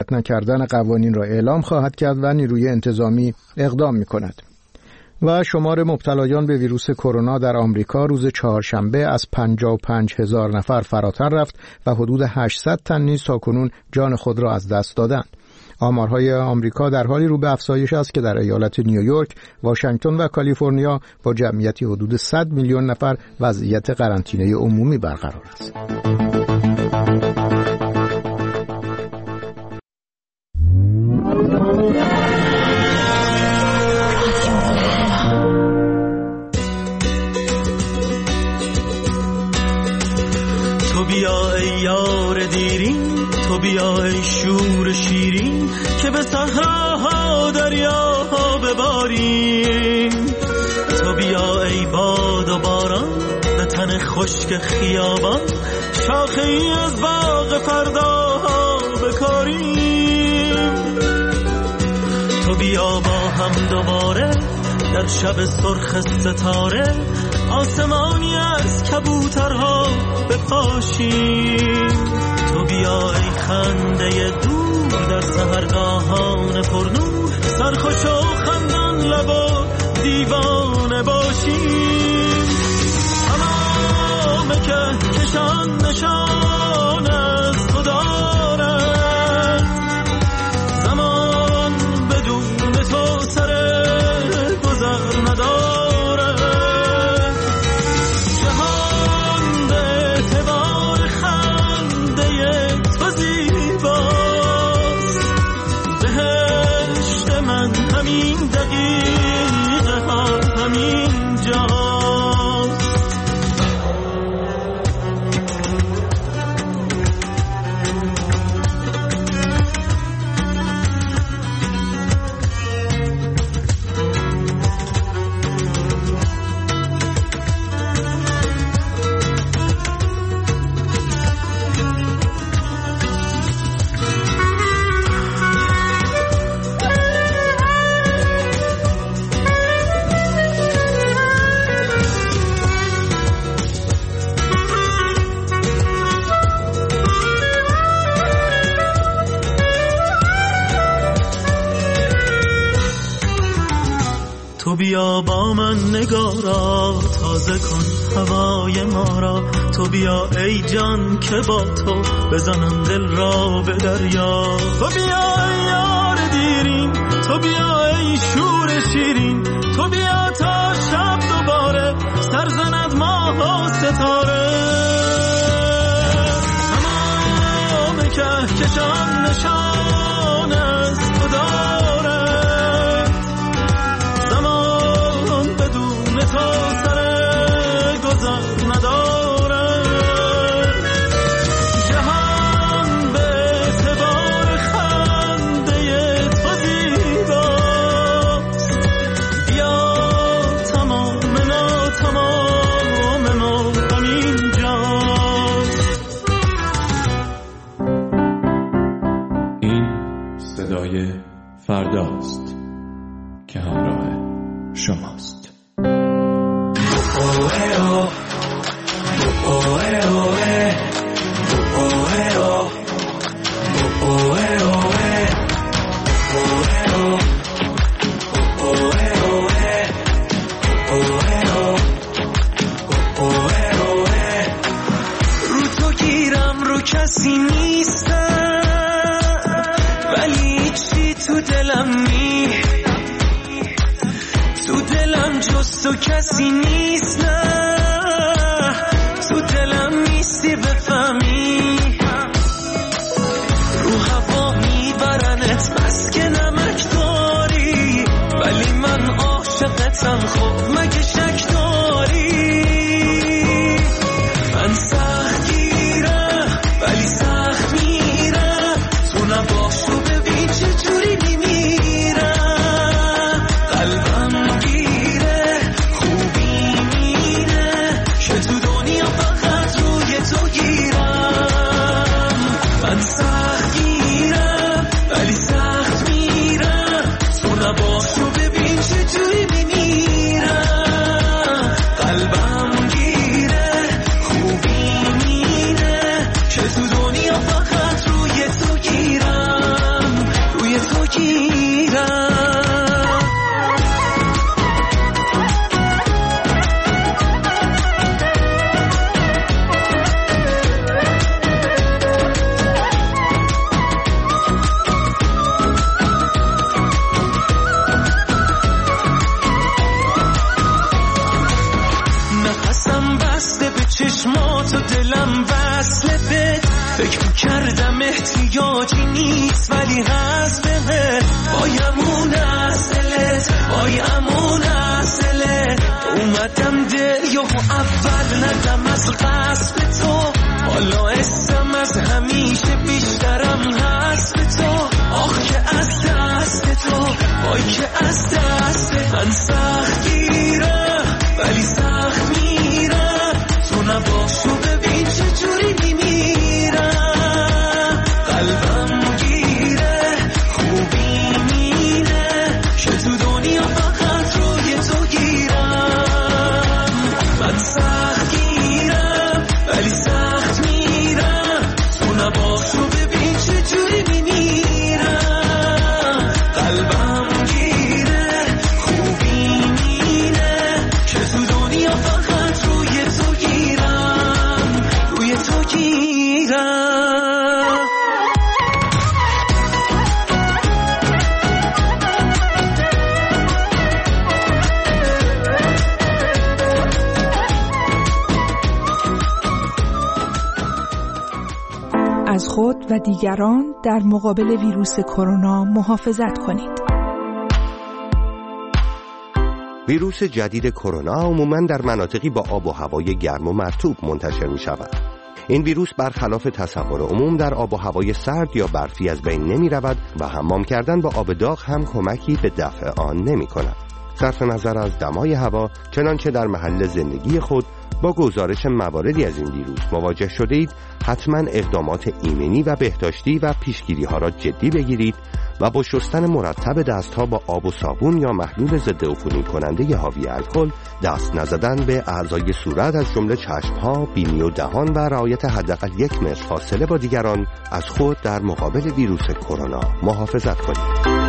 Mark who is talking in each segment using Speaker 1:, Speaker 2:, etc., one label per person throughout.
Speaker 1: رعایت نکردن قوانین را اعلام خواهد کرد و نیروی انتظامی اقدام می‌کند. و شمار مبتلایان به ویروس کرونا در آمریکا روز چهارشنبه از 55,000 نفر فراتر رفت و حدود 800 تن نیز تاکنون جان خود را از دست دادند. آمارهای آمریکا در حالی رو به افزایش است که در ایالت نیویورک، واشنگتن و کالیفرنیا با جمعیتی حدود 100 میلیون نفر وضعیت قرنطینه عمومی برقرار است.
Speaker 2: تو بیا ای یار دیرین، تو بیا ای شور شیرین، که به صحراها دریاها بباریم. تو بیا ای باد و باران، به تن خشک خیابان، شاخه ای از باغ فرداها بکاریم. تو بیا با هم دوباره در شب سرخ ستاره، آسمانی از کبوترها بپاشیم. تو بیا ای خنده دور در سحرگاهان پرنور، سرخوش و خندان لب و دیوانه باشیم. تمام کهکشان نشان از تو دارد، زمان بدون تو سر گذر ندارد. جهان به اعتبار خنده تو زیباست، بهشت من همین دقیقه ها همین جاست. تو بیا با من نگارا، تازه کن هوای ما را. تو بیا ای جان که با تو بزنم دل را به دریا. تو بیا ای یار دیرین، تو بیا ای شور شیرین، تو بیا تا شب دوباره سر زند ماه و ستاره. تمام کهکشان نشان از تو داره، تو سر گذر نداره. جهان به اعتبار خنده تو زیباست، بیا تمام ما همین جاست.
Speaker 3: این صدای فرداست که همراه شماست.
Speaker 2: رو تو گیرم رو کسی نیستم، ولی چی تو دلم تو دلم جز تو کسی نیست. نه تو دلم نیستی بفهمی، رو هوا میبرنت بس که نمک داری، ولی من عاشقتم. خب مگه شک داری؟ من سخت گیرم ولی سخت میرم، تو نباشو ببین چجوری میمیرم. قلبم گیره خوبی میره که تو دنیا فقط روی تو گیرم. من سخت گیرم ولی سخت میرم، تو نباشو ببین چجوری میمیرم. گیرم. چشمات و دلم وصله به فکر کردم احتیاجی نیست ولی هست به وای امون اصلت وای امون اصلت اومدم دریو اول ندم از قصد تو حالا اسم از همیشه بیشترم هست به تو آخ که از دست تو وای که از دست من سخت گیره ولی سخت میره تو نباشو ببین چجوری میمیرم قلبم گیره خوبی مینه که تو دنیا فقط روی تو گیرم من سخت گیرم ولی سخت میرم تو نباشو ببین چجوری میمیرم قلبم گیره خوبی مینه که تو دنیا فقط روی تو گیرم روی تو گیرم.
Speaker 4: از خود و دیگران در مقابل ویروس کرونا محافظت کنید.
Speaker 5: ویروس جدید کرونا عموماً در مناطقی با آب و هوای گرم و مرطوب منتشر می شود. این ویروس برخلاف تصور عموم در آب و هوای سرد یا برفی از بین نمی رود و حمام کردن با آب داغ هم کمکی به دفع آن نمی کند. صرف نظر از دمای هوا، چنانچه در محل زندگی خود با گزارش مواردی از این ویروس مواجه شده اید، حتما اقدامات ایمنی و بهداشتی و پیشگیری ها را جدی بگیرید و با شستن مرتب دستها با آب و صابون یا محلول ضد عفونی کننده حاوی الکل، دست نزدن به اعضای صورت از جمله چشم‌ها، بینی و دهان و رعایت حداقل 1 متر فاصله با دیگران از خود در مقابل ویروس کرونا محافظت کنید.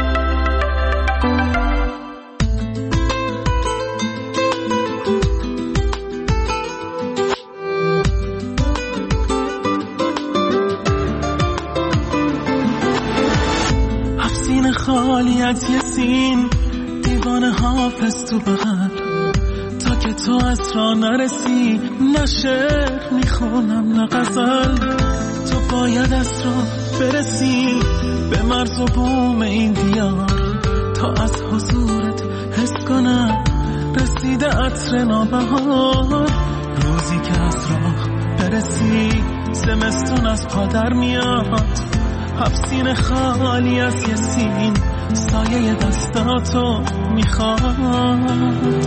Speaker 2: خالی از یه سین دیوانه حافظ تو بغل تا که تو از را نرسی نه شعر میخونم نه غزل تو باید از را برسی به مرز و بوم این دیار تا از حضورت حس کنم رسیده عطر نابهار روزی که از راه برسی زمستون از پا در میاد حبسین خالی از یه سین سایه دستاتو میخواد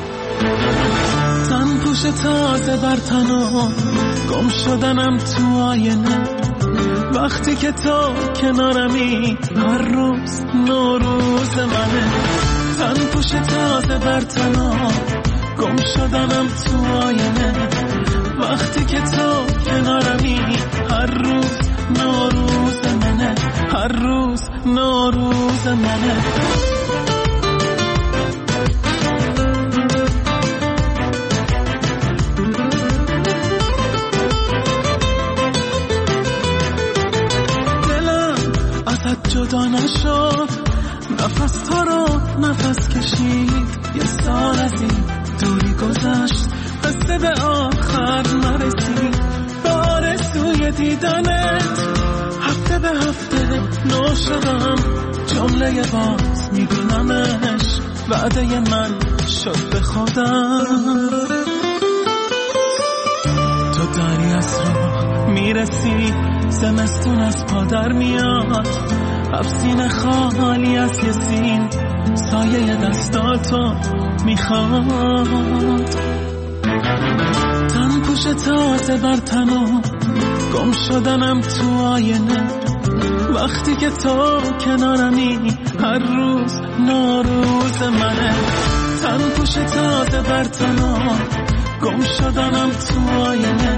Speaker 2: تن پوش تازه بر تنو گم شدنم تو آینه وقتی که تو کنارمی هر روز نوروز منه تن پوش تازه بر تنو گم شدنم تو آینه وقتی که تو کنارمی هر روز نوروز منه هر روز نوروز منه دلم ازت جدا نشد نفس تو رو نفس کشید یه سال از این دوری گذشت قصه به آخر نرسید به آرزوی دیدنت هفته به هفته نو شدم جمله باز میبینمش وعده من شد به خودم تو داری از راه میرسی زمستون از پا در میاد حبسین خالی از یه سین سایه دستاتو میخواد تن پوش تازه بر تنو گم شدنم تو آینه وقتی که تو کنارمی هر روز نوروز منه تن پوش تازه بر تنو گم شدنم تو آینه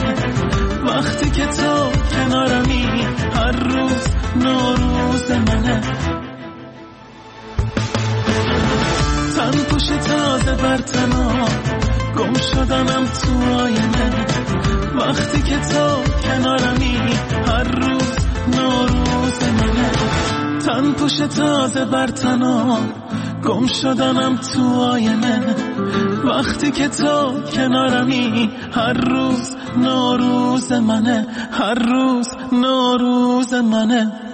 Speaker 2: وقتی که تو کنارمی هر روز نوروز منه پوش تازه بر تنام، گم شدنم تو آینه. وقتی که تو کنارمی هر روز نوروز منه. تن پوش تازه بر تنام، گم شدنم تو آینه. وقتی که تو کنارمی هر روز نوروز منه، هر روز نوروز منه.